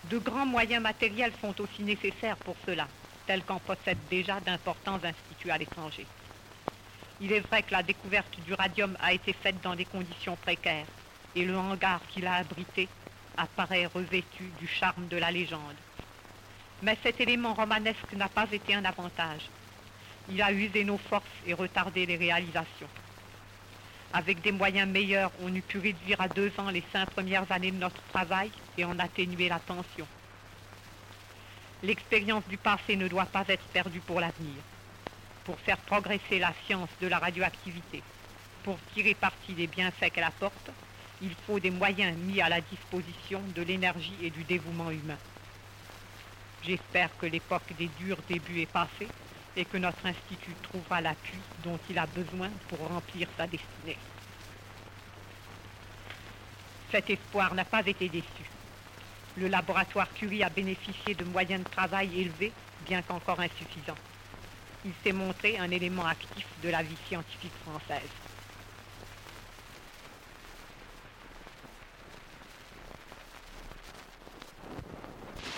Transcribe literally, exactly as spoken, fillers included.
De grands moyens matériels sont aussi nécessaires pour cela, tels qu'en possèdent déjà d'importants instituts à l'étranger. Il est vrai que la découverte du radium a été faite dans des conditions précaires, et le hangar qui l'a abrité apparaît revêtu du charme de la légende. Mais cet élément romanesque n'a pas été un avantage. Il a usé nos forces et retardé les réalisations. Avec des moyens meilleurs, on eût pu réduire à deux ans les cinq premières années de notre travail et en atténuer la tension. L'expérience du passé ne doit pas être perdue pour l'avenir. Pour faire progresser la science de la radioactivité, pour tirer parti des bienfaits qu'elle apporte, il faut des moyens mis à la disposition de l'énergie et du dévouement humain. J'espère que l'époque des durs débuts est passée et que notre institut trouvera l'appui dont il a besoin pour remplir sa destinée. Cet espoir n'a pas été déçu. Le laboratoire Curie a bénéficié de moyens de travail élevés, bien qu'encore insuffisants. Il s'est montré un élément actif de la vie scientifique française.